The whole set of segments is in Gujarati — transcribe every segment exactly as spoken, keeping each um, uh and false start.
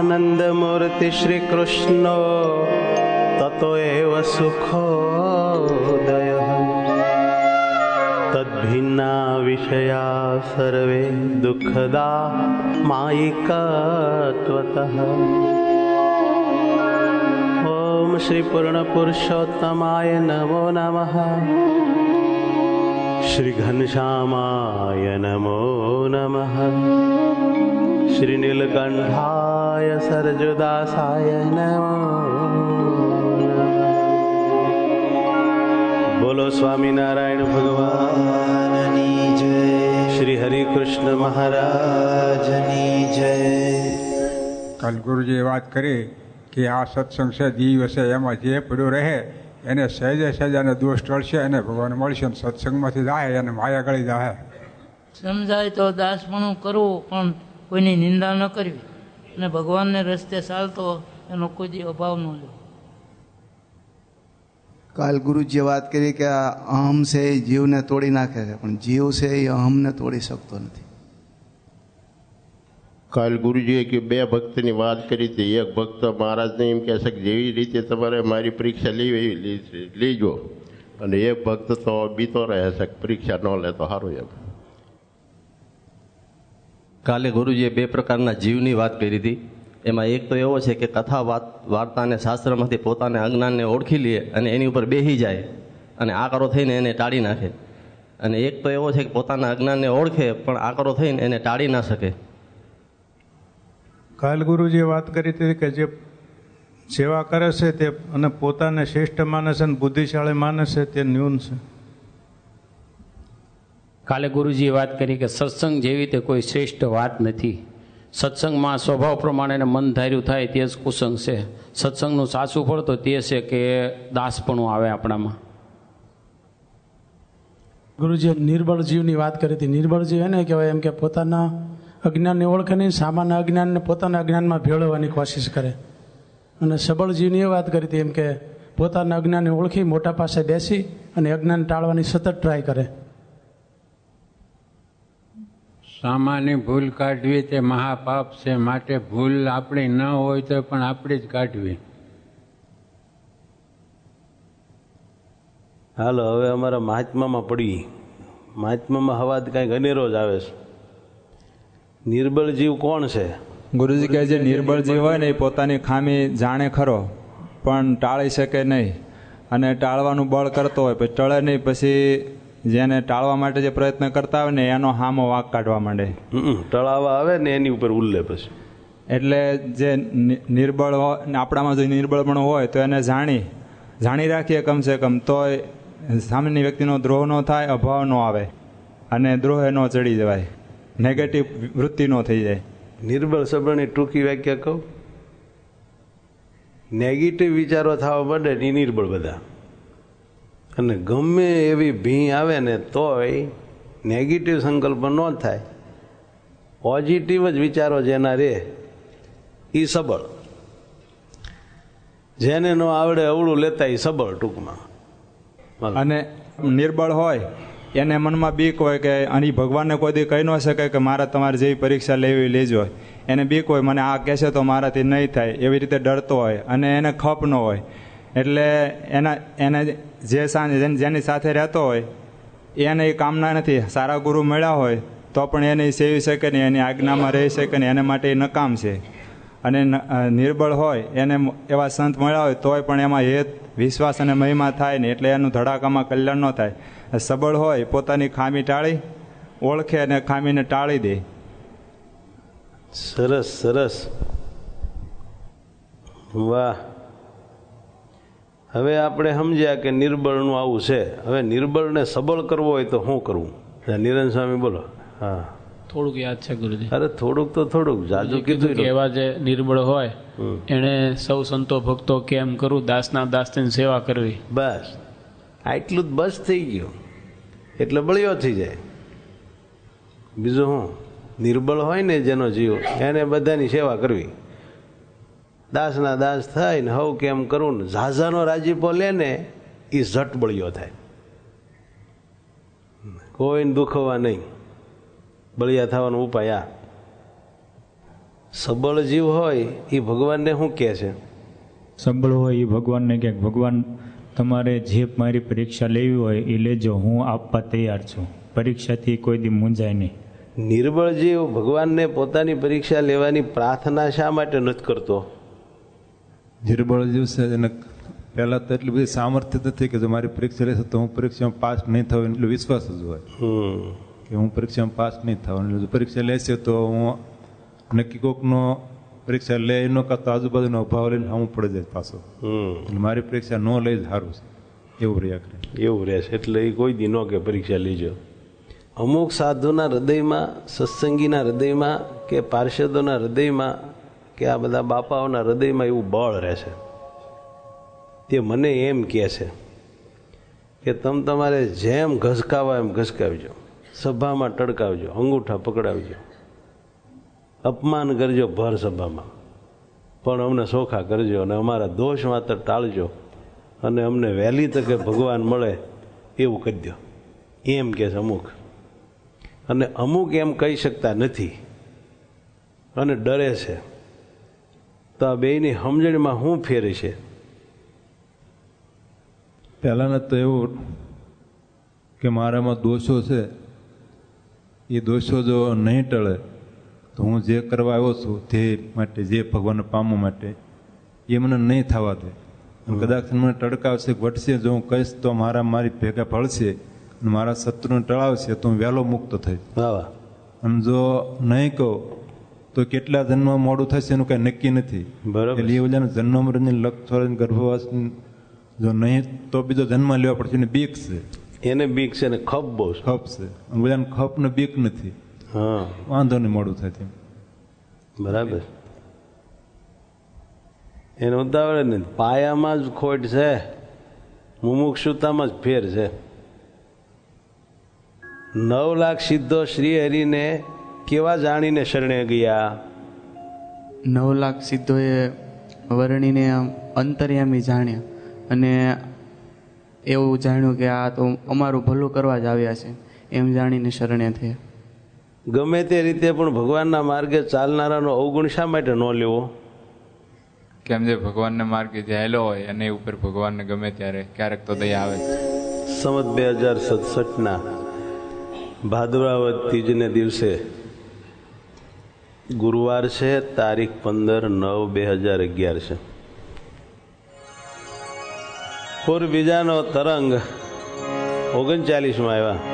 આનંદમૂર્તિ શ્રી કૃષ્ણ તતો એવ સુખોદય તદ્ભિન્ના વિષયા સર્વે દુઃખદા માયિકત્વતઃ. ઓમ શ્રી પૂર્ણ પુરુષોત્તમાય નમો નમઃ. શ્રી ઘનશ્યામાય નમો નમઃ. શ્રી નીલકંઠાય સરજુદાસાય નમો નમઃ. બોલો સ્વામિનારાયણ ભગવાનની જય. શ્રી હરિકૃષ્ણ મહારાજની જય. કાલ ગુરુજીએ વાત કરી કે આ સત્સંગ છે દિવસે એમાં જે પડ્યો રહે એને સહેજે સહેજાને દોષ ટળશે અને ભગવાન મળશે. સત્સંગમાંથી જાય અને માયા ગળી જાય. સમજાય તો દાસપણું કરવું, પણ કોઈની નિંદા ન કરવી અને ભગવાનને રસ્તે ચાલતો એનો કોઈ દી અભાવ ન લેવો. કાલ ગુરુજીએ વાત કરી કે આ અહમ છે એ જીવને તોડી નાખે છે, પણ જીવ છે એ અહમને તોડી શકતો નથી. કાલ ગુરુજીએ કે બે ભક્તની વાત કરી હતી. એક ભક્ત મહારાજને એમ કહે છે કે જેવી રીતે તમારે મારી પરીક્ષા લેવી લેજો, અને એક ભક્ત તો બીતો રહે છે કે પરીક્ષા ન લે તો સારું એમ. કાલે ગુરુજીએ બે પ્રકારના જીવની વાત કરી હતી. એમાં એક તો એવો છે કે કથા વાત વાર્તા અને શાસ્ત્રમાંથી પોતાને અજ્ઞાનને ઓળખી લે અને એની ઉપર બેસી જાય અને આકરો થઈને એને ટાળી નાખે. અને એક તો એવો છે કે પોતાના અજ્ઞાનને ઓળખે પણ આકરો થઈને એને ટાળી ના શકે. કાલ ગુરુજીએ વાત કરી હતી કે જે સેવા કરે છે તે અને પોતાને શ્રેષ્ઠ માને છે અને બુદ્ધિશાળી માને છે તે ન્યૂન છે. કાલે ગુરુજીએ વાત કરી કે સત્સંગ જેવી તે કોઈ શ્રેષ્ઠ વાત નથી. સત્સંગમાં સ્વભાવ પ્રમાણે મન ધાર્યું થાય તે જ કુસંગ છે. સત્સંગનું સાચું ફળ તો તે છે કે દાસપણું આવે આપણામાં. ગુરુજીએ નિર્બળ જીવની વાત કરી હતી. નિર્બળ જીવ એને કહેવાય એમ કે પોતાના અજ્ઞાનને ઓળખે નહીં, સામાન્ય અજ્ઞાનને પોતાના અજ્ઞાનમાં ભેળવવાની કોશિશ કરે. અને સબળ જીવની એ વાત કરી હતી એમ કે પોતાના અજ્ઞાનને ઓળખી મોટા પાસે બેસી અને અજ્ઞાન ટાળવાની સતત ટ્રાય કરે. સામાન્ય ભૂલ કાઢવી તે મહાપાપ છે, માટે ભૂલ આપણી ન હોય તો પણ આપણી જ કાઢવી. હાલો હવે અમારા મહાત્મામાં પડી. મહાત્મામાં હવાદ કાંઈક અનેરો જ આવે છે. નિર્બળ જીવ કોણ છે? ગુરુજી કહે છે નિર્બળ જીવ હોય ને એ પોતાની ખામી જાણે ખરો પણ ટાળી શકે નહીં, અને ટાળવાનું બળ કરતો હોય પછી ટળે નહીં, પછી જેને ટાળવા માટે જે પ્રયત્ન કરતા હોય ને એનો હામો વાંક કાઢવા માંડે. ટળાવા આવે ને એની ઉપર ઉલ્લે પછી. એટલે જે નિર્બળ હોય આપણામાં જો નિર્બળપણું હોય તો એને જાણી જાણી રાખીએ કમસે કમ, તોય સામાન્ય વ્યક્તિનો દ્રોહ ન થાય, અભાવ ન આવે અને દ્રોહ ન ચડી જવાય, નેગેટિવ વૃત્તિ ન થઈ જાય. નિર્બળ સબળની ટૂંકી વ્યાખ્યા કહું, નેગેટિવ વિચારો થવા માંડે ને નિર્બળ બધા. અને ગમે એવી ભી આવે ને તોય નેગેટિવ સંકલ્પ ન થાય, પોઝિટિવ જ વિચારો જેના રે એ સબળ. જેને ન આવડે અવળું લેતા એ સબળ ટૂંકમાં. અને નિર્બળ હોય એને મનમાં બીક હોય કે અહીં ભગવાનને કોઈ દી કહી ન શકે કે મારે તમારે જેવી પરીક્ષા લેવી લેજો. એને બીક હોય મને આ કહેશે તો મારાથી નહીં થાય, એવી રીતે ડરતો હોય અને એને ખપ ન હોય. એટલે એના એને જે સાંજે જેની સાથે રહેતો હોય એને એ કામના નથી. સારા ગુરુ મળ્યા હોય તો પણ એને સેવી શકે નહીં, એની આજ્ઞામાં રહી શકે નહીં, એને માટે એ નકામ છે. અને નિર્બળ હોય એને એવા સંત મળ્યા હોય તોય પણ એમાં હેત વિશ્વાસ અને મહિમા થાય નહીં, એટલે એનું ધડાકામાં કલ્યાણ ન થાય. સબળ હોય પોતાની ખામી ટાળી ઓળખે અને ખામીને ટાળી દે. સરસ સરસ, વાહ. હવે આપણે સમજ્યા કે નિર્બળનું આવું છે. હવે નિર્બળને સબળ કરવો હોય તો શું કરવું? નિરંજન સ્વામી બોલો. હા, થોડુંક યાદ છે ગુરુજી. અરે થોડુંક તો થોડુંક જાજુ કીધું કે એવા જે નિર્બળ હોય એને સૌ સંતો ભક્તો કેમ કરું, દાસના દાસની સેવા કરવી. બસ આટલું જ બસ થઈ ગયું એટલે બળિયો થઈ જાય. બીજું શું? નિર્બળ હોય ને જેનો જીવ એને બધાની સેવા કરવી, દાસના દાસ થાય ને હવ કેમ કરું ને ઝાઝાનો રાજીપો લે ને એ ઝટ બળિયો થાય. કોઈને દુખવા નહીં, બળિયા થવાનો ઉપાય આ. સબળ જીવ હોય એ ભગવાનને શું કહે છે? સબળ હોય એ ભગવાનને કહે ભગવાન તમારે જે મારી પરીક્ષા લેવી હોય એ લેજો, હું આપવા તૈયાર છું, પરીક્ષાથી કોઈ દી મૂંઝાય નહીં. નિર્બળ જીવ ભગવાનને પોતાની પરીક્ષા લેવાની પ્રાર્થના શા માટે નથી કરતો? નિર્બળ જીવ છે એને પહેલા તો એટલી બધી સામર્થ્ય નથી કે જો મારી પરીક્ષા લેશે તો હું પરીક્ષામાં પાસ નહીં થયો એટલો વિશ્વાસ જ હોય કે હું પરીક્ષામાં પાસ નહીં થવાનું. જો પરીક્ષા લેશે તો હું નક્કી કોકનો પરીક્ષા લે એનો કરતા આજુબાજુનો અભાવ લઈને હું પડી જાય પાછો. મારી પરીક્ષા ન લઈ જ સારું છે એવું રહ્યા કરે. એવું રહેશે એટલે એ કોઈ દી ન કે પરીક્ષા લેજો. અમુક સાધુના હૃદયમાં, સત્સંગીના હૃદયમાં કે પાર્ષદોના હૃદયમાં કે આ બધા બાપાઓના હૃદયમાં એવું બળ રહેશે. તે મને એમ કહે છે કે તમે તમારે જેમ ઘસકાવા એમ ઘસકાવજો, સભામાં ટડકાવજો, અંગૂઠા પકડાવજો, અપમાન કરજો ભર સભામાં, પણ અમને સોખા કરજો અને અમારા દોષ માત્ર ટાળજો અને અમને વહેલી તકે ભગવાન મળે એવું કરી દો, એમ કહે છે અમુક. અને અમુક એમ કહી શકતા નથી અને ડરે છે. તો આ બેયની સમજણમાં શું ફેર છે? પહેલાંના તો એવું કે મારામાં દોષો છે, એ દોષો જો નહીં ટળે તો હું જે કરવા આવ્યો છું તે માટે, જે ભગવાનને પામવા માટે, એ મને નહીં થવા દે. કદાચ મને ટડકાવશે, વટશે, જો હું કહીશ તો મારા મારી ભેગા ભળશે અને મારા શત્રુને ટળાવશે તો હું વહેલો મુક્ત થઈશ. અને જો નહીં કહું તો કેટલા જન્મ મોડું થશે એનું કાંઈ નક્કી નથી. બરાબર. એટલે એ બધાને જન્મ મરણની લક્ષ ગર્ભવાસ જો નહીં તો બીજો જન્મ લેવા પડશે. એને બીક છે, એને બીક છે ને ખપ બહુ ખપ છે. બધાને ખપ ને બીક નથી. હા, વાંધો નહીં મોડું થાય તેમ. બરાબર. એને ઉતાવળે ને પાયામાં જ ખોટ છે, મુમુક્ષુતામાં જ ફેર છે. નવ લાખ સિદ્ધો શ્રી હરિને કેવા જાણીને શરણે ગયા? નવ લાખ સિદ્ધોએ વર્ણીને અંતર્યામી જાણ્યા અને એવું જાણ્યું કે આ તો અમારું ભલું કરવા જ આવ્યા છે એમ જાણીને શરણે થયા. ગમે તે રીતે પણ ભગવાનના માર્ગે ચાલનારાનો અવગુણ શા માટે ન લેવો? કેમ જે ભગવાનના માર્ગે જાયેલો હોય અને ઉપર ભગવાનને ગમે ત્યારે ક્યારેક તો દયા આવે. સંવત બે હજાર સડસઠના ભાદરવા ત્રીજને દિવસે ગુરુવાર છે, તારીખ પંદર નવ બે હજાર અગિયાર છે. પૂર બીજાનો તરંગ ઓગણચાલીસમાં આવ્યા.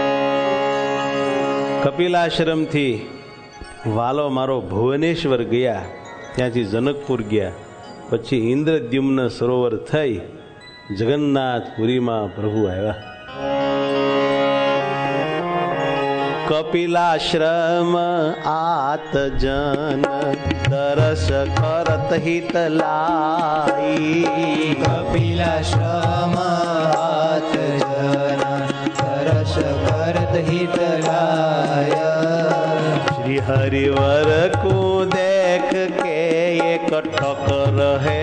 કપિલાશ્રમથી વાલો મારો ભુવનેશ્વર ગયા, ત્યાંથી જનકપુર ગયા, પછી ઇન્દ્રદ્યુમ્ન સરોવર થઈ જગન્નાથપુરીમાં પ્રભુ આવ્યા. કપિલાશ્રમ આત જન દરસ કરત હિત લાઈ. કપિલાશ્રમ આત જન દરસ કરત હિત લાય. શ્રી હરિવર કો દેખ કે એક ટક રહે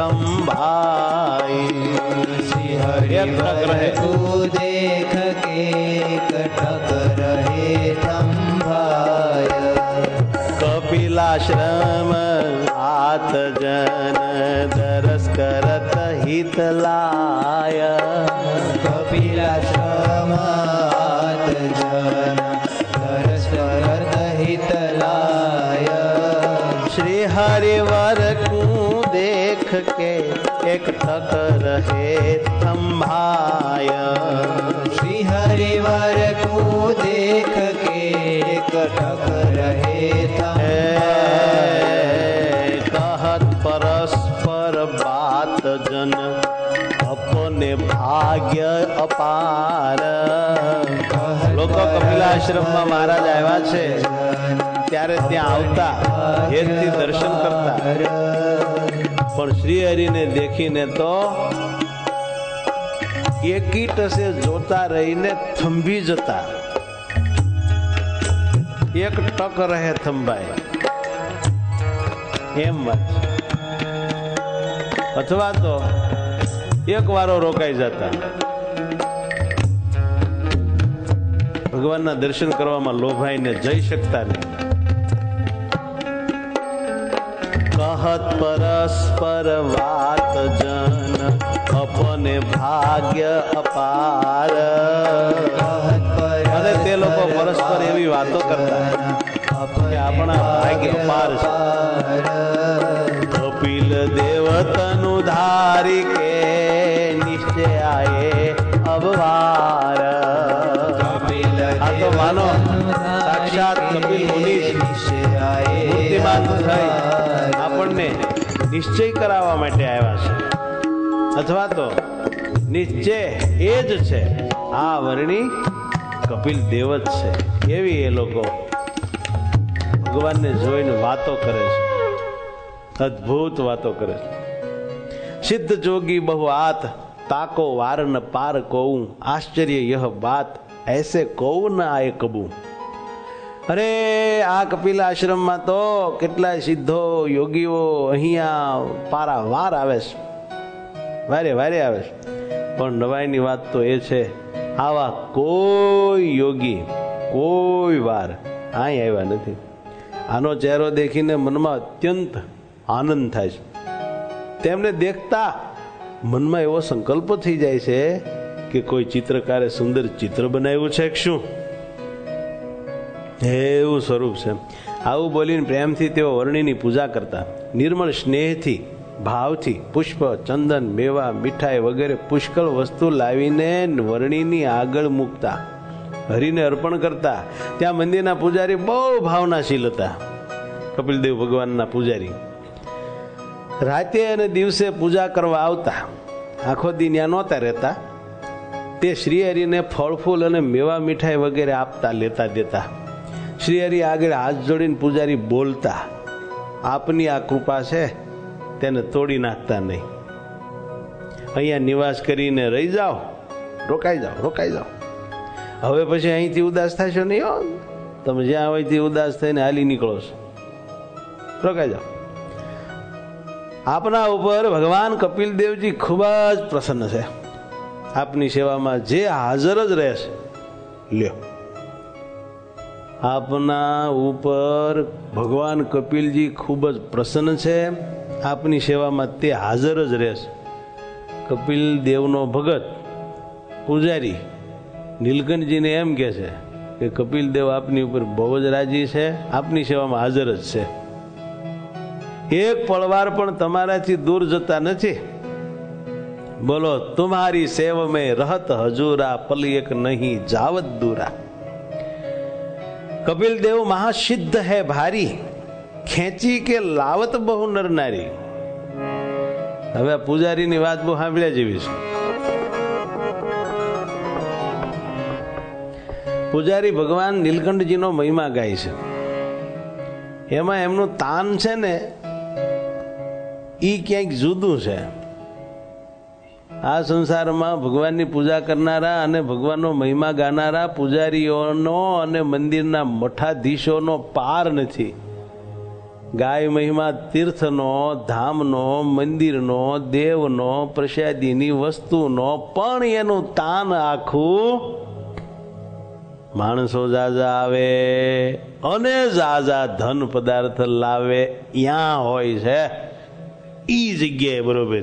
થંભાઈ. શ્રી હરિવર કો દેખ કે એક ટક રહે થંભાય. કપિલાશ્રમ આત જન દરસ કરત હિત લાય. કપિલાશ્રમ આત જન દરસ કરત હિત લાય. શ્રી હરિવર કો દેખ કે એક ટક રહે થંભાય. શ્રી હરિવર કો દેખ કે એક ટક રહે થંભાય. કહત પરસ્પર બાત જન અપને ભાગ્ય અપાર. લોકો કપિલાશ્રમમાં મહારાજ આવ્યા છે ત્યારે ત્યાં આવતા, હેતથી દર્શન કરતા, પણ શ્રી હરિને દેખીને તો એકી ટસે જોતા રહીને થંભી જતા. એક ટક રહે થંભાય એમ વાત. અથવા તો એક વારો રોકાઈ જતા. ભગવાનના દર્શન કરવામાં લોભાઈને જઈ શકતા નહીં. કહત પરસ્પર વાત જન અપને ભાગ્ય અપાર. અને તે લોકો પરસ્પર એવી વાતો કરતા કે આપણા ભાગ્ય અપાર છે. કપિલ દેવ તનુ ધારી કે નિશ્ચય આયે અવવાર. આ તો માનો સાક્ષાત કપિલ મુનિ મૂર્તિમાન થઈ આપણને નિશ્ચય કરાવવા માટે આવ્યા છે, અથવા તો નિશ્ચય એ જ છે, આ વર્ણી કપિલ દેવ જ છે. એવી એ લોકો ભગવાનને જોઈને વાતો કરે છે, અદ્ભુત વાતો કરે છે. સિદ્ધ જોગી બહુ આત તાકો વાર ન પાર કહું, આશ્ચર્ય યહ બાત ऐसे કહું ન આય કબુ. અરે આ કપિલ આશ્રમમાં તો કેટલાય સિદ્ધો યોગીઓ અહીંયા પારાવાર આવે છે, વારે વારે આવે છે. પણ નવાઈની વાત તો એ છે, આવા કોઈ યોગી કોઈ વાર અહીં આવ્યા નથી. આનો ચહેરો દેખીને મનમાં અત્યંત આનંદ થાય છે. તેમને દેખતા મનમાં એવો સંકલ્પ થઈ જાય છે કે કોઈ ચિત્રકારે સુંદર ચિત્ર બનાવ્યું છે કે શું, એવું સ્વરૂપ છે. આવું બોલીને પ્રેમથી તેઓ વર્ણિની પૂજા કરતા. નિર્મળ સ્નેહથી ભાવથી પુષ્પ ચંદન મેવા મીઠાઈ વગેરે પુષ્કળ વસ્તુ લાવીને વર્ણિની આગળ મૂકતા, હરિને અર્પણ કરતા. ત્યાં મંદિરના પૂજારી બહુ ભાવનાશીલ હતા. કપિલદેવ ભગવાનના પૂજારી રાતે અને દિવસે પૂજા કરવા આવતા. આખો દી ત્યાં નહોતા રહેતા. તે શ્રીહરિને ફળ ફૂલ અને મેવા મીઠાઈ વગેરે આપતા, લેતા દેતા. શ્રીહરિ આગળ હાથ જોડીને પૂજારી બોલતા, આપની આ કૃપા છે તેને તોડી નાખતા નહીં. અહીંયા નિવાસ કરીને રહી જાઓ, રોકાઈ જાઓ રોકાઈ જાઓ હવે પછી અહીંથી ઉદાસ થશો નહીં હો. તમે જ્યાં હોયથી ઉદાસ થઈને હાલી નીકળો છો, રોકાઈ જાઓ. આપના ઉપર ભગવાન કપિલદેવજી ખૂબ જ પ્રસન્ન છે. આપની સેવામાં જે હાજર જ રહેશે, લ્યો, આપના ઉપર ભગવાન કપિલજી ખૂબ જ પ્રસન્ન છે. આપની સેવામાં તે હાજર જ રહેશે. કપિલ દેવનો ભગત પૂજારી નીલકંઠજીને એમ કહે છે કે કપિલ દેવ આપની ઉપર બહુ જ રાજી છે, આપની સેવામાં હાજર જ છે. એક પળવાર પણ તમારાથી દૂર જતા નથી. બોલો, તુમ્હારી સેવ में रहत हजूरा पल एक नहीं जावत दूरा. कपिल देव महासिद्ध है भारी, ખેંચી કે લાવત બહુ નરનારી. હવે પૂજારીની વાત બહુ સાંભળ્યા જેવી છે. પૂજારી ભગવાન નીલકંઠજીનો મહિમા ગાય છે. એમાં એમનું તાન છે ને ઈ ક્યાંક જુદું છે. આ સંસારમાં ભગવાનની પૂજા કરનારા અને ભગવાનનો મહિમા ગાનારા પૂજારીઓનો અને મંદિરના મઠાધીશોનો પાર નથી. ગાય મહિમા તીર્થનો, ધામનો, મંદિરનો, દેવનો, પ્રસાદીની વસ્તુનો, પણ એનું તાન આખું માણસો જાજા આવે અને જાજા ધન પદાર્થ લાવે ત્યાં હોય છે. ઈ જગ્યાએ બરોબર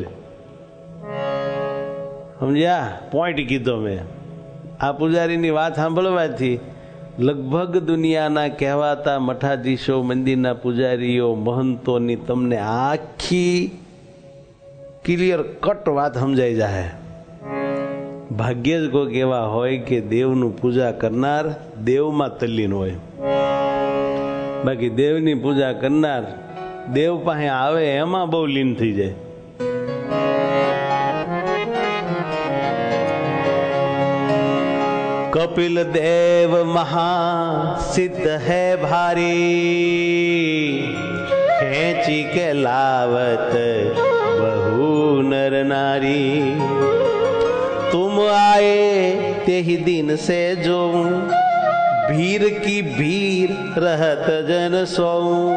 સમજ્યા? પોઈન્ટ કીધો મેં. આ પૂજારીની વાત સાંભળવાથી લગભગ દુનિયાના કહેવાતા મઠાધીશો, મંદિરના પૂજારીઓ, મહંતોની તમને આખી ક્લિયર કટ વાત સમજાઈ જાય. ભાગ્ય જ કોઈક એવા હોય કે દેવનું પૂજા કરનાર દેવમાં તલ્લીન હોય. બાકી દેવની પૂજા કરનાર દેવ પાસે આવે એમાં બહુ લીન થઈ જાય. कपिल देव महासिद्ध है भारी, खेची के लावत बहु नर नारी. तुम आए ते ही दिन से जो भीर की भीर रहत जन सो.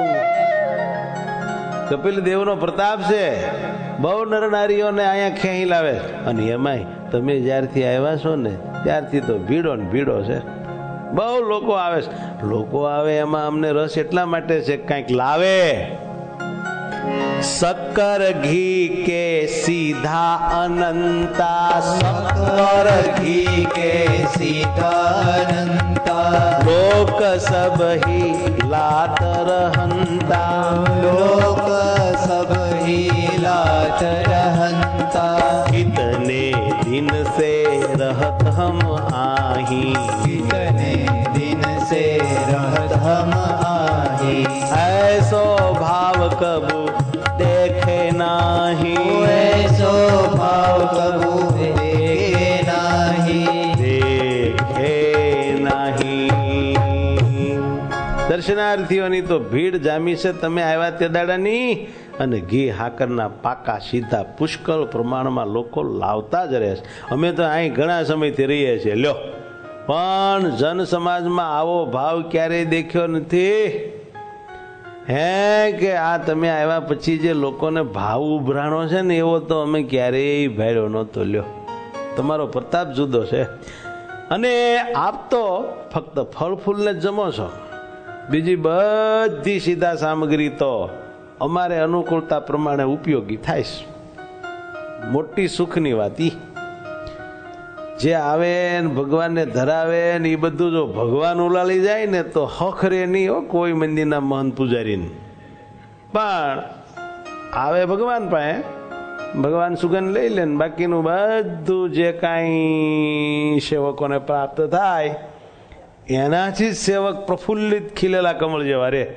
કપિલ દેવનો પ્રતાપ છે, બહુ નર નારીઓને અહીંયા ખેંચી લાવે. અને એમાંય તમે જ્યારથી આવ્યા છો ને ત્યારથી તો ભીડો ને ભીડો છે. બહુ લોકો આવે છે. લોકો આવે એમાં અમને રસ એટલા માટે છે કંઈક લાવે. शक्कर घी के सीधा अनंता, शक्कर घी के सीधा अनंता, लोक सब ही लात रहंता, लोक सब ही लात रहंता, कितने दिन से रहत हम आही, कितने दिन से रहत हम आही, ऐसो भाव कबू देखे नाही, ऐसो भाव कबू देखे नाही, देखे नाही। દર્શનાર્થીઓની તો ભીડ જામી છે તમે આવ્યા તે દાડાની, અને ઘી હાકરના પાકા સીધા પુષ્કળ પ્રમાણમાં લોકો લાવતા જ રહે છે. અમે તો અહીં ઘણા સમયથી રહીએ છીએ લ્યો, પણ જન સમાજમાં આવો ભાવ ક્યારેય દેખ્યો નથી. હે કે આ તમે આવ્યા પછી જે લોકોને ભાવ ઉભરાણો છે ને એવો તો અમે ક્યારેય ભાડ્યો નહોતો લ્યો. તમારો પ્રતાપ જુદો છે. અને આપ તો ફક્ત ફળ ફૂલને જ જમો છો, બીજી બધી સીધા સામગ્રી તો અમારે અનુકૂળતા પ્રમાણે ઉપયોગી થાય છે. મોટી સુખની વાત ઈ જે આવે ને ભગવાનને ધરાવે ને એ બધું જો ભગવાન ઉલાળી જાય ને તો હખરે નહીં હો કોઈ મંદિરના મહંત પૂજારીને, પણ આવે ભગવાન પાસે, ભગવાન સુગંધ લઈ લે ને બાકીનું બધું જે કાંઈ સેવકોને પ્રાપ્ત થાય એનાથી જ સેવક પ્રફુલ્લિત ખીલેલા કમળ જેવા રે.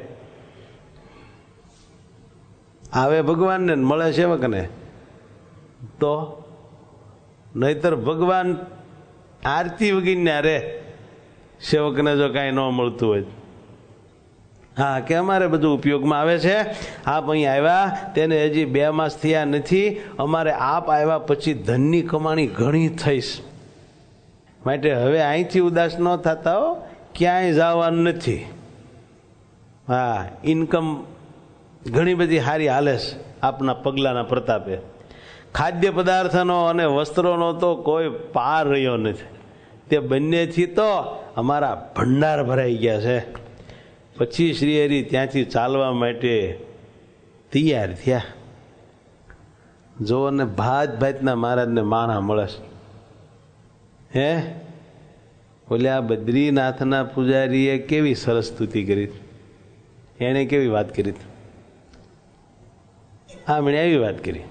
આવે ભગવાનને મળે સેવકને તો, નહીતર ભગવાન આરતી વગીને રે સેવકને જો કાંઈ ન મળતું હોય. હા કે અમારે બધું ઉપયોગમાં આવે છે. આપ અહીં આવ્યા તેને હજી બે માસ થયા નથી, અમારે આપ આવ્યા પછી ધનની કમાણી ઘણી થઈશ, માટે હવે અહીંથી ઉદાસ ન થતા હો, ક્યાંય જવાનું નથી. હા ઇન્કમ ઘણી બધી સારી હાલે છે આપના પગલાના પ્રતાપે. ખાદ્ય પદાર્થનો અને વસ્ત્રોનો તો કોઈ પાર રહ્યો નથી. તે બંનેથી તો અમારા ભંડાર ભરાઈ ગયા છે. પછી શ્રીહરિ ત્યાંથી ચાલવા માટે તૈયાર થયા. જો ને ભાત ભાતના મહારાજને માણા મળે છે. હે બોલે આ બદ્રીનાથના પૂજારીએ કેવી સરસ સ્તુતિ કરી, એણે કેવી વાત કરી, હા મેં એવી વાત કરી.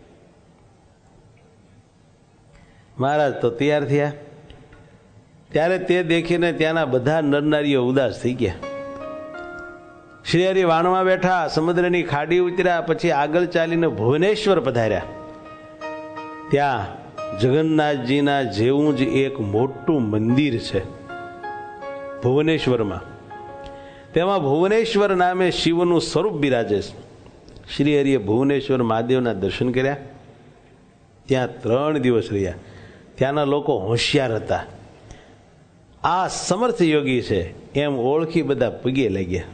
મહારાજ તો તૈયાર થયા. ત્યારે તે દેખીને ત્યાંના બધા નરનારીઓ ઉદાસ થઈ ગયા. શ્રીહરિ વાણમાં બેઠા, સમુદ્રની ખાડી ઉતર્યા, પછી આગળ ચાલીને ભુવનેશ્વર પધાર્યા. ત્યાં જગન્નાથજીના જેવું જ એક મોટું મંદિર છે ભુવનેશ્વરમાં. તેમાં ભુવનેશ્વર નામે શિવનું સ્વરૂપ બિરાજે છે. શ્રીહરિએ ભુવનેશ્વર મહાદેવના દર્શન કર્યા. ત્યાં ત્રણ દિવસ રહ્યા. ત્યાંના લોકો હોશિયાર હતા. આ સમર્થ યોગી છે એમ ઓળખી બધા પગે લાગ્યા,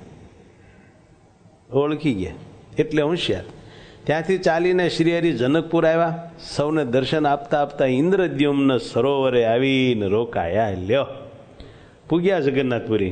ઓળખી ગયા એટલે હોશિયાર. ત્યાંથી ચાલીને શ્રીહરિ જનકપુર આવ્યા. સૌને દર્શન આપતા આપતા ઇન્દ્રદ્યુમ્ન સરોવરે આવીને રોકાયા. લ્યો પૂગ્યા જગન્નાથપુરી.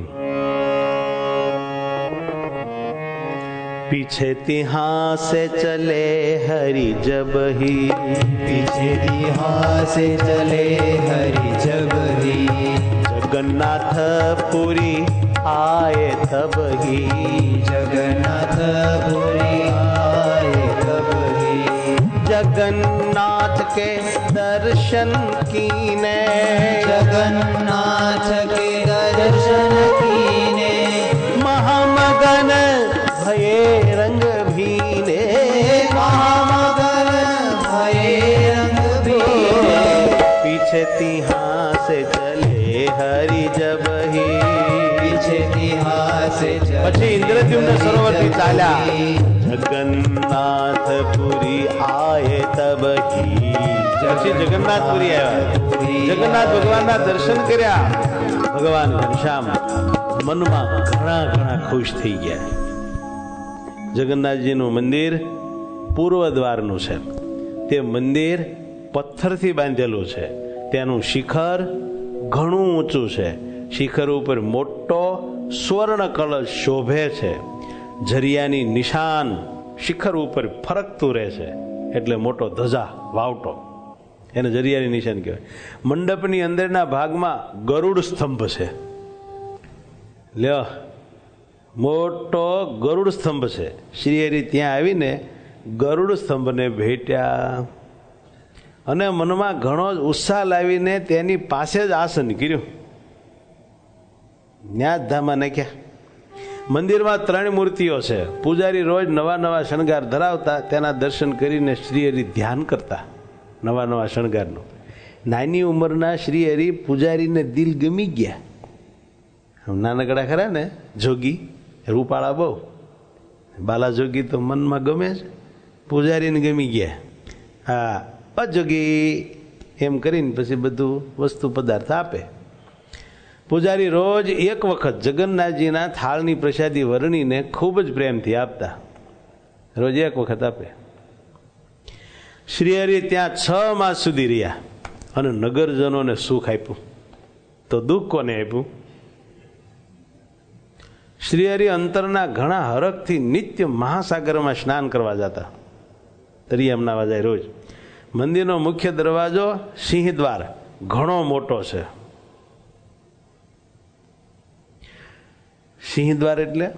पीछे तिहाँ से चले हरि जब ही, पीछे तिहाँ से चले हरि जब ही, जगन्नाथपुरी आए तब ही, जगन्नाथपुरी आए तब ही, जगन्नाथ के दर्शन कीने, जगन्नाथ के दर्शन कीने, महामगन भये रंग भीने, महामगन भये रंग भीने, पीछे तिहाँ से चले हरि जब ही, पीछे तिहाँ से चले, પછી ઇન્દ્રદ્યુમ્ન સરોવરથી ચાલ્યા. જગન્નાથપુરી આયે તબ હી, પછી જગન્નાથપુરી આવ્યા. જગન્નાથ ભગવાનના દર્શન કર્યા. ભગવાન ઘનશ્યામ મનમાં ઘણા ઘણા ખુશ થઈ ગયા. જગન્નાથજીનું મંદિર પૂર્વ દ્વારનું છે. તે મંદિર પથ્થરથી બાંધેલું છે. તેનું શિખર ઘણું ઊંચું છે. શિખર ઉપર મોટો સ્વર્ણ કળશ શોભે છે. ઝરિયાની નિશાન શિખર ઉપર ફરકતું રહે છે એટલે મોટો ધજા વાવટો, એને જરિયાની નિશાન કહેવાય. મંડપની અંદરના ભાગમાં ગરુડ સ્તંભ છે. લ્યો, મોટો ગરુડ સ્તંભ છે. શ્રીહરિ ત્યાં આવીને ગરુડ સ્તંભને ભેટ્યા અને મનમાં ઘણો જ ઉત્સાહ લાવીને તેની પાસે જ આસન કર્યું. ન્યા જ ધામા નાખ્યા. મંદિરમાં ત્રણ મૂર્તિઓ છે. પૂજારી રોજ નવા નવા શણગાર ધરાવતા તેના દર્શન કરીને શ્રીહરિ ધ્યાન કરતા નવા નવા શણગારનું. નાની ઉંમરના શ્રીહરિ પૂજારીને દિલ ગમી ગયા. નાનકડા ખરા ને જોગી, રૂપાળા બહુ, બાલા જોગી તો મનમાં ગમે છે. પૂજારીને ગમી ગયા. હા, અજોગી એમ કરીને પછી બધું વસ્તુ પદાર્થ આપે. પૂજારી રોજ એક વખત જગન્નાથજીના થાળની પ્રસાદી વર્ણીને ખૂબ જ પ્રેમથી આપતા. રોજ એક વખત આપે. શ્રીહરિ ત્યાં છ માસ સુધી રહ્યા અને નગરજનોને સુખ આપ્યું તો દુઃખ કોને આપ્યું? શ્રીહરિ અંતરના ઘણા હરખથી નિત્ય મહાસાગરમાં સ્નાન કરવા જતા. તરિયામ નાવા જાય રોજ. મંદિરનો મુખ્ય દરવાજો સિંહ દ્વાર ઘણો મોટો છે. સિંહ દ્વાર એટલે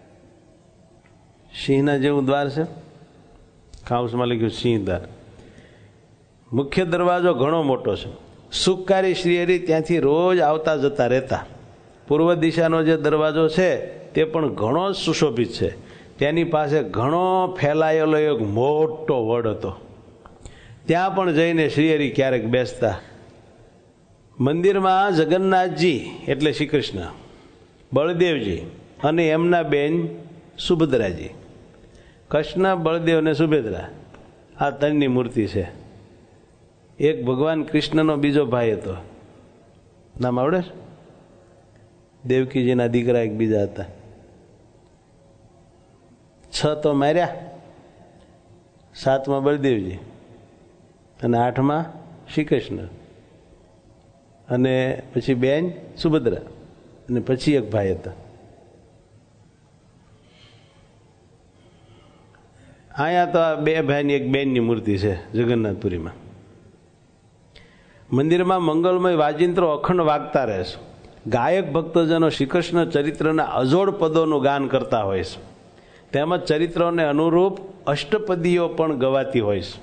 સિંહના જેવું દ્વાર છે. કાઉસમાં લખ્યું સિંહ દ્વાર. મુખ્ય દરવાજો ઘણો મોટો છે. સુખકારી શ્રીહરિ ત્યાંથી રોજ આવતા જતા રહેતા. પૂર્વ દિશાનો જે દરવાજો છે તે પણ ઘણો સુશોભિત છે. તેની પાસે ઘણો ફેલાયેલો એક મોટો વડ હતો. ત્યાં પણ જઈને શ્રીહરિ ક્યારેક બેસતા. મંદિરમાં જગન્નાથજી એટલે શ્રી કૃષ્ણ, બળદેવજી અને એમના બેન સુભદ્રાજી, કૃષ્ણ, બળદેવ અને સુભદ્રા, આ ત્રણની મૂર્તિ છે. એક ભગવાન કૃષ્ણનો બીજો ભાઈ હતો, નામ આવડે? દેવકીજીના દીકરા એક બીજા હતા. છ તો માર્યા, સાતમાં બળદેવજી અને આઠમાં શ્રી કૃષ્ણ અને પછી બેન સુભદ્રા અને પછી એક ભાઈ હતા. અહીંયા તો આ બે ભાઈની એક બેનની મૂર્તિ છે જગન્નાથપુરીમાં. મંદિરમાં મંગલમય વાજિંત્રો અખંડ વાગતા રહે છે. ગાયક ભક્તજનો શ્રી કૃષ્ણ ચરિત્રના અજોડ પદોનું ગાન કરતા હોય છે. તેમજ ચરિત્રોને અનુરૂપ અષ્ટપદીઓ પણ ગવાતી હોય છે.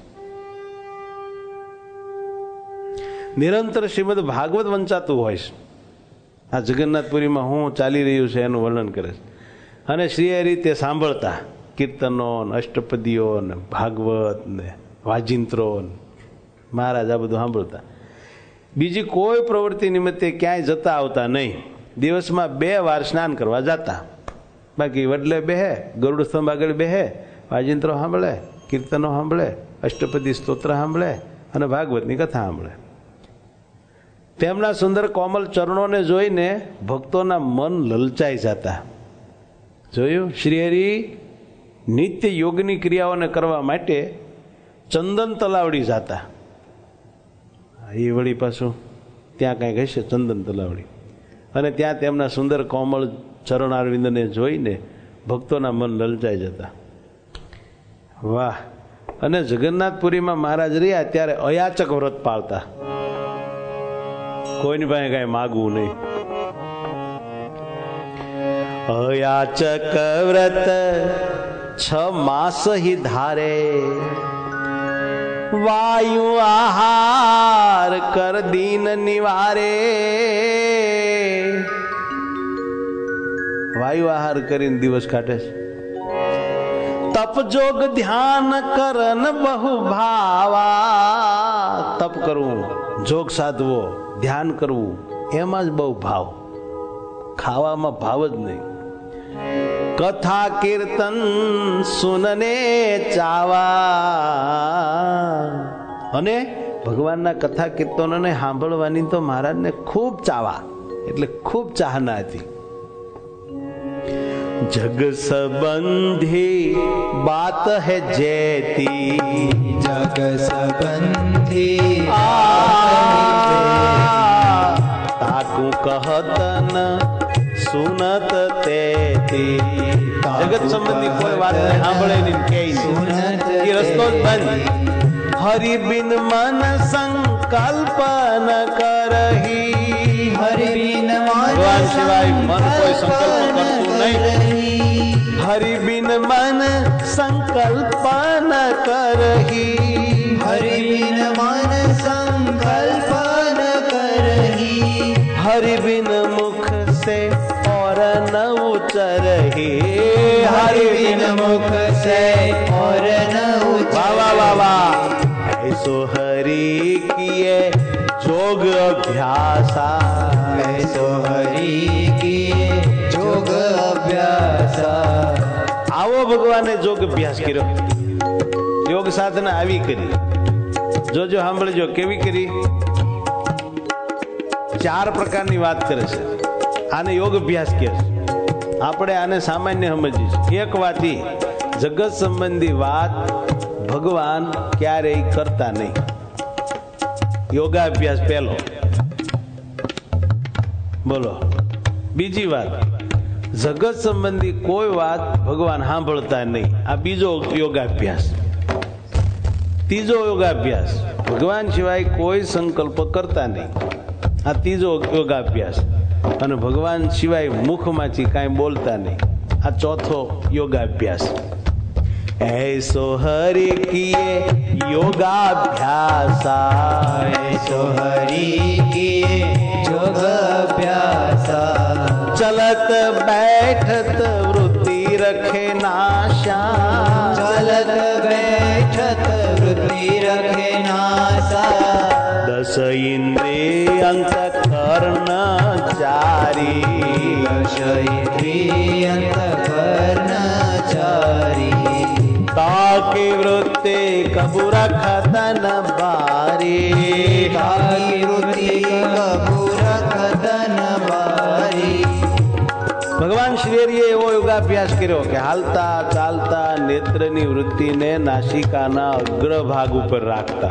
નિરંતર શ્રીમદ ભાગવત વંચાતું હોય છે. આ જગન્નાથપુરીમાં શું ચાલી રહ્યું છે એનું વર્ણન કરે છે. અને શ્રીહરિ તે સાંભળતા. કીર્તનો, અષ્ટપદીઓ ને ભાગવત ને વાજિંત્રો, મહારાજ આ બધું સાંભળતા. બીજી કોઈ પ્રવૃત્તિ નિમિત્તે ક્યાંય જતા આવતા નહીં. દિવસમાં બે વાર સ્નાન કરવા જતા. બાકી વડલે બેહે, ગરુડ સ્તંભ આગળ બેહે, વાજિંત્રો સાંભળે, કીર્તનો સાંભળે, અષ્ટપદી સ્તોત્ર સાંભળે અને ભાગવતની કથા સાંભળે. તેમના સુંદર કોમલ ચરણોને જોઈને ભક્તોના મન લલચાઈ જતા. જોયું? શ્રીહરિ નિત્ય યોગની ક્રિયાઓને કરવા માટે ચંદન તલાવડી જતા. એ વળી પાછું ત્યાં કંઈક હશે ચંદન તલાવડી. અને ત્યાં તેમના સુંદર કોમળ ચરણારવિંદને જોઈને ભક્તોના મન લલચાઈ જતા. વાહ! અને જગન્નાથપુરીમાં મહારાજ રહ્યા ત્યારે અયાચક વ્રત પાળતા. કોઈની પાસે કઈ માગવું નહીં. અયાચક વ્રત છ માસ હિ ધારે, વાયુ આહાર કર દીન નિવારે. વાયુ આહાર કરીને દિવસ કાઢે છે. તપ જોગ ધ્યાન કરન બહુ ભાવા. તપ કરવું, જોગ સાધવો, ધ્યાન કરવું, એમાં જ બહુ ભાવ. ખાવામાં ભાવ જ નહીં. કથા કીર્તન સુનને ચાવા. અને ભગવાનના કથા કીર્તનોને સાંભળવાની તો મહારાજને ખૂબ ચાવા, એટલે ખૂબ ચાહના હતી. જગ સંબંધી બાત હૈ જેતી, જગ સંબંધી તાકુ કહતન સુનત તેતી. જગત સંબંધી કોઈ વાત સાંભળે નહીં, કે નહીં. हरि बिन मन संकल्प न करही। हरि बिन भगवान सिवाय मन कोई संकल्प करતું नहीं। हरि बिन मन संकल्प न करही। हरि बिन मन संकल्प न करही। हरि बिन मुख से और न उचरही। हरि बिन मुख से और न वाह वाह वाह। ऐसो हरि किए जोग अभ्यासा। ऐसो हरि किए जोग अभ्यासा। आवो भगवाने जोग अभ्यास કર્યો। યોગ સાધના આવી કરી। જોજો સાંભળજો કેવી કરી। ચાર પ્રકારની વાત કરે છે। આને યોગ અભ્યાસ કહે છે। આપણે આને સામાન્ય સમજીશું। એક વાત એ જગત સંબંધી વાત ભગવાન ક્યારેય કરતા નહીં। યોગાભ્યાસ પહેલો બોલો। બીજી વાત જગત સંબંધી કોઈ વાત ભગવાન સાંભળતા નહીં। આ બીજો યોગાભ્યાસ। ત્રીજો યોગાભ્યાસ ભગવાન સિવાય કોઈ સંકલ્પ કરતા નહીં। આ ત્રીજો યોગાભ્યાસ। અને ભગવાન સિવાય મુખમાંથી કાંઈ બોલતા નહીં। આ ચોથો યોગાભ્યાસ। ऐसो हरि किए योगाभ्यासा। ऐसो हरि किए योग अभ्यासा। चलत बैठत वृत्ति रखे नाशा। चलत बैठत वृत्ति रखे नाशा। दस इंद्रिय अंतःकरण चारी। दश इंद्रिय अंतःकरण चारी। ताकि वृत्ति कबू रखत न बारी। ताकि वृत्ति कबू रखत न बारी। ભગવાન શ્રીહરિએ એવો યોગાભ્યાસ કર્યો કે હાલતા ચાલતા નેત્રની વૃત્તિને નાસિકાના અગ્રભાગ ઉપર રાખતા।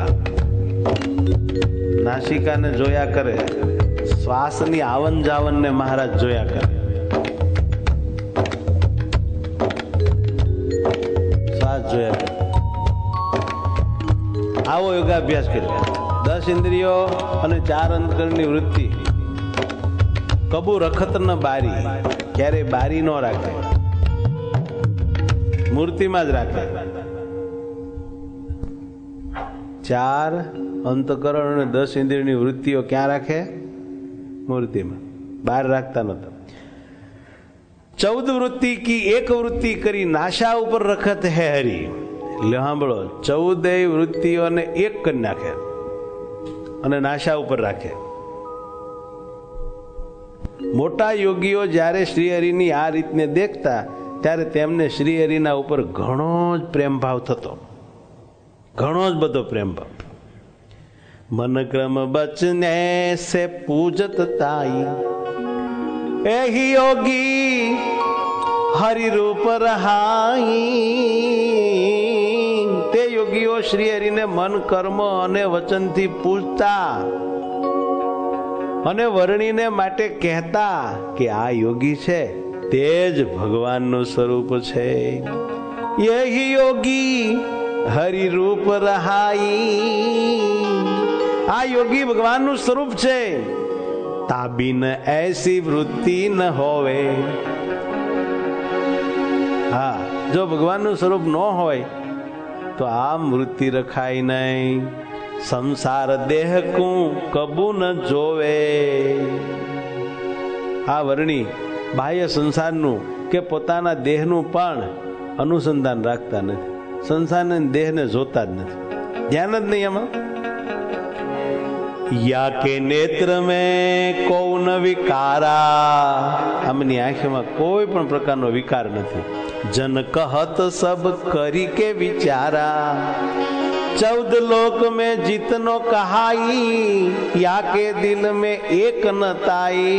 નાસિકાને જોયા કરે। શ્વાસની આવન જાવનને મહારાજ જોયા કરે। શ્વાસ જોયા કરે। આવો યોગાભ્યાસ કર્યો। દસ ઇન્દ્રિયો અને ચાર અંતકરણની વૃત્તિ કબુ રખત ન બારી। ક્યારે બારી ન રાખે, મૂર્તિમાં જ રાખે। ચાર અંતકરણ અને દસ ઇન્દ્રિયની વૃત્તિઓ ક્યાં રાખે? મૂર્તિમાં, બહાર રાખતા નતા। ચૌદ વૃત્તિ की एक वृत्ति કરી નાશા ઉપર રખત હે હરી। એટલે સાંભળો, ચૌદેય વૃત્તિઓને એક કરી નાખે અને નાશા ઉપર રાખે। મોટા યોગીઓ જ્યારે શ્રીહરિની આ રીતને દેખતા ત્યારે તેમને શ્રીહરિના ઉપર ઘણો જ પ્રેમ ભાવ થતો, ઘણો જ બધો પ્રેમ ભાવ। मन क्रम बचने से पूजत ताई। एही योगी हरि रूप रहाई। ते योगीओ श्री हरि ने मन कर्म अने वचन थी पूजता अने वर्णी ने माटे कहता कि आ योगी छे तेज भगवान नु स्वरूप छे। यही योगी हरि रूप रहाई। आ योगी भगवान नु स्वरूप छे। ताबिन ऐसी वृत्ति न होवे। हाँ, जो भगवान नु स्वरूप न होय तो आम वृत्ति रखाय नहीं। संसार देह को कबू न जोवे। आ वर्णी बाह्य संसार नु के पोताना देह नु पण अनुसंधान राखता नहीं। संसार ने देह ने जोता ज नहीं, ध्यान ज नहीं एमां। या के नेत्र में कौन विकारा। हमनी आंखों में कोई पण प्रकारनो विकार नहीं। जन कहत सब करी के विचारा। चौद लोक में जितनो कहाई। या के दिल में एक न ताई।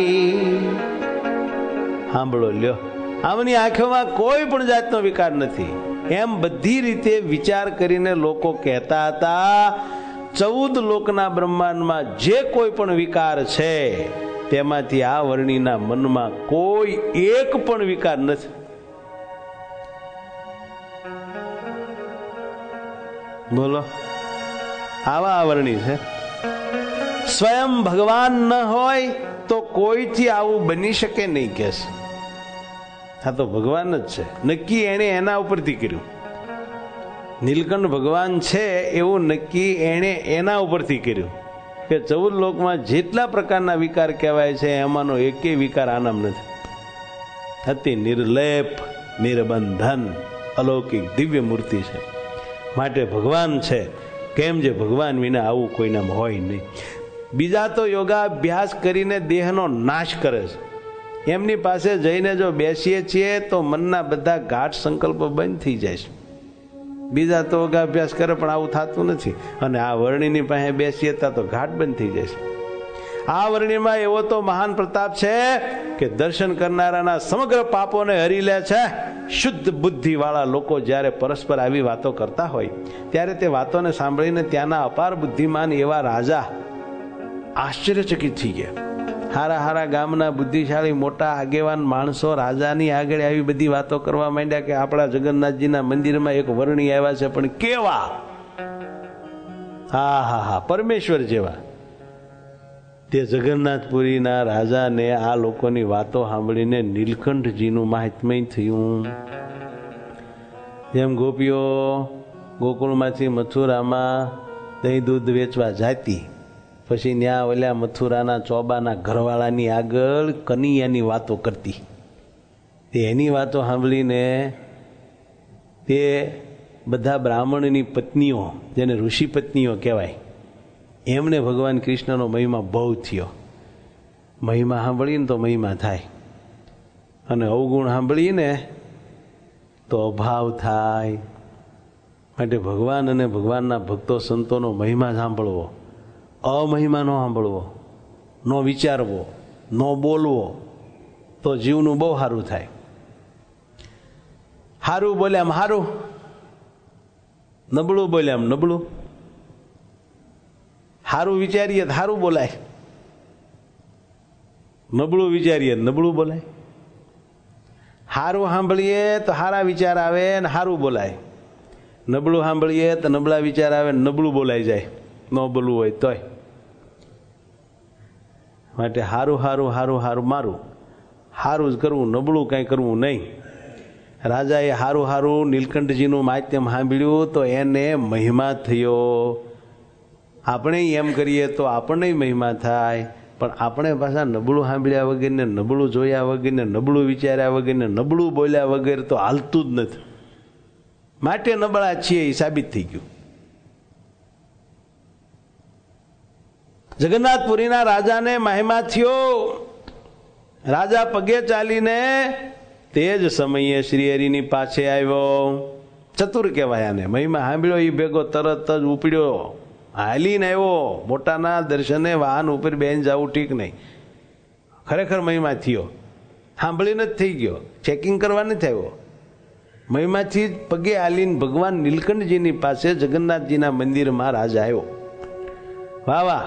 सांभळो ल्यो, हमनी आंखों में कोई पण जातनो विकार नहीं। एम बधी रीते विचार करीने लोको कहता हता चौद लोकना ब्रह्मांड में जे कोई पण विकार छे तेमांथी आ वर्णीना मनमा कोई एक पण विकार नथी। બોલો, આવા આવરણી છે. સ્વયં ભગવાન ન હોય તો કોઈથી આવું બની શકે નહીં કે છે. આ તો ભગવાન જ છે, નક્કી એને એના ઉપરથી કર્યું. નીલકંઠ ભગવાન છે એવું નક્કી એને એના ઉપરથી કર્યું કે ચૌદ લોકમાં જેટલા પ્રકારના વિકાર કહેવાય છે એમાંનો એકેય વિકાર આનામ નથી. અતિ નિર્લેપ, નિર્બંધન, અલૌકિક દિવ્ય મૂર્તિ છે. માટે ભગવાન છે. કેમ જે ભગવાન વિના આવું કોઈનામાં હોય નહીં. બીજા તો યોગાભ્યાસ કરીને દેહનો નાશ કરે છે. એમની પાસે જઈને જો બેસીએ છીએ તો મનના બધા ઘાટ સંકલ્પો બંધ થઈ જાય છે. બીજા તો યોગાભ્યાસ કરે પણ આવું થતું નથી. અને આ વર્ણિની પાસે બેસીએ તો ઘાટ બંધ થઈ જાય છે. આ વર્ણિમાં એવો તો મહાન પ્રતાપ છે કે દર્શન કરનારાના સમગ્ર પાપોને હરી લે છે. શુદ્ધ બુદ્ધિ વાળા લોકો જ્યારે પરસ્પર આવી વાતો કરતા હોય ત્યારે તે વાતોને સાંભળીને ત્યાંના અપાર બુદ્ધિમાન એવા રાજા આશ્ચર્યચકિત થઈ ગયા. હારા હારા ગામના બુદ્ધિશાળી મોટા આગેવાન માણસો રાજાની આગળ આવી બધી વાતો કરવા માંડ્યા કે આપણા જગન્નાથજીના મંદિરમાં એક વર્ણી આવ્યા છે, પણ કેવા! હા હા હા પરમેશ્વર જેવા. તે જગન્નાથપુરીના રાજાને આ લોકોની વાતો સાંભળીને નીલકંઠજીનું મહાત્મય થયું. જેમ ગોપીઓ ગોકુળમાંથી મથુરામાં દહીં દૂધ વેચવા જાતી, પછી ત્યાં ઓલ્યા મથુરાના ચોબાના ઘરવાળાની આગળ કનૈયાની વાતો કરતી. તે એની વાતો સાંભળીને તે બધા બ્રાહ્મણની પત્નીઓ, જેને ઋષિ પત્નીઓ કહેવાય, એમને ભગવાન કૃષ્ણનો મહિમા બહુ થયો. મહિમા સાંભળીને તો મહિમા થાય, અને અવગુણ સાંભળીને તો અભાવ થાય. માટે ભગવાન અને ભગવાનના ભક્તો સંતોનો મહિમા સાંભળવો, અમહિમા ન સાંભળવો, ન વિચારવો, ન બોલવો, તો જીવનું બહુ સારું થાય. સારું બોલ્યામ સારું, નબળું બોલ્યામ નબળું. સારું વિચારીએ તો સારું બોલાય, નબળું વિચારીએ નબળું બોલાય. સારું સાંભળીએ તો સારા વિચાર આવે ને સારું બોલાય, નબળું સાંભળીએ તો નબળા વિચાર આવે ને નબળું બોલાઈ જાય. ન બોલવું હોય તોય. માટે સારું સારું સારું સારું મારું, સારું જ કરવું, નબળું કાંઈ કરવું નહીં. રાજાએ સારું સારું નીલકંઠજીનું માધ્યમ સાંભળ્યું તો એને મહિમા થયો. આપણે એમ કરીએ તો આપણને મહિમા થાય, પણ આપણે પાછા નબળું સાંભળ્યા વગરને, નબળું જોયા વગરને, નબળું વિચાર્યા વગરને, નબળું બોલ્યા વગર તો હાલતું જ નથી. માટે નબળા છીએ એ સાબિત થઈ ગયું. જગન્નાથપુરીના રાજાને મહિમા થયો. રાજા પગે ચાલીને તે જ સમયે શ્રીહરિની પાસે આવ્યો. ચતુર કહેવાય આને. મહિમા સાંભળ્યો એ ભેગો તરત જ ઉપડ્યો, હાલીને આવ્યો. મોટાના દર્શને વાહન ઉપર બેન જવું ઠીક નહીં. ખરેખર મહિમા થયો, સાંભળીને જ થઈ ગયો, ચેકિંગ કરવા નથી આવ્યો. મહિમાથી પગે હાલીને ભગવાન નીલકંઠજીની પાસે જગન્નાથજીના મંદિરમાં રાજા આવ્યો. વાહ વાહ!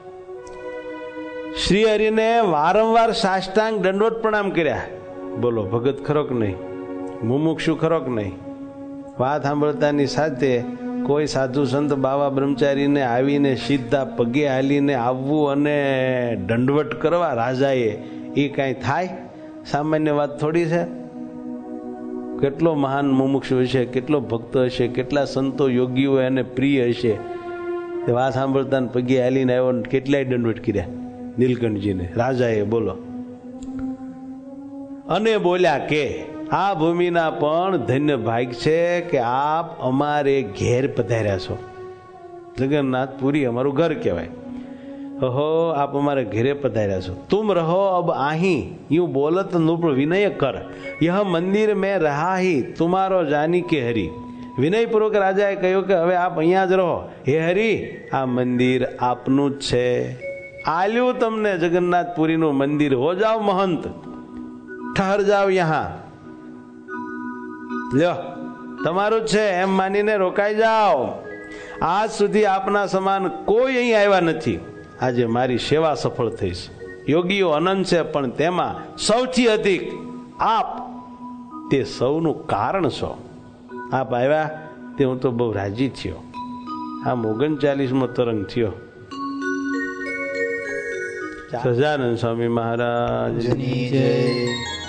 શ્રી હરિને વારંવાર સાષ્ટાંગ દંડવત પ્રણામ કર્યા. બોલો, ભગત ખરો કે નહીં? મુમુક્ષુ ખરો કે નહીં? વાત સાંભળતાની સાથે કોઈ સાધુ સંત બાવા બ્રહ્મચારીને આવીને સીધા પગે હાલીને આવવું અને દંડવટ કરવા રાજાએ, એ કાંઈ થાય? સામાન્ય વાત થોડી છે. કેટલો મહાન મુમુક્ષુ હશે, કેટલો ભક્ત હશે, કેટલા સંતો યોગીઓ એને પ્રિય હશે. વાત સાંભળતા પગે હાલીને આવ્યો, કેટલાય દંડવટ કર્યા નીલકંઠજીને રાજાએ. બોલો. અને બોલ્યા કે આ ભૂમિના પણ ધન્ય ભાગ છે કે આપ અમારે ઘેર પધાર્યા છો. જગન્નાથપુરી અમારું ઘર કહેવાય. ઓહો, આપ અમારે ઘેરે પધાર્યા છો. તુમ રહો અબ આહી, यूं बोलत नृप विनय कर, यह मंदिर में रहा ही तुम्हारो जानी के हरि. વિનયપૂર્વક રાજાએ કહ્યું કે હવે આપ અહીંયા જ રહો. હે હરિ, આ મંદિર આપનું જ છે. આલ્યું તમને જગન્નાથપુરીનું મંદિર. હો જાઓ મહંત, ઠહર જાઓ યહાં. લ્યો, તમારું જ છે એમ માનીને રોકાઈ જાઓ. આજ સુધી આપના સમાન કોઈ અહીં આવ્યા નથી. આજે મારી સેવા સફળ થઈ છે. યોગીઓ અનંત છે, પણ તેમાં સૌથી અધિક આપ તે સૌનું કારણ છો. આપ આવ્યા તે હું તો બહુ રાજી થયો. આમ ઓગણચાલીસમો તરંગ થયો. સહજાનંદ સ્વામી મહારાજની જય.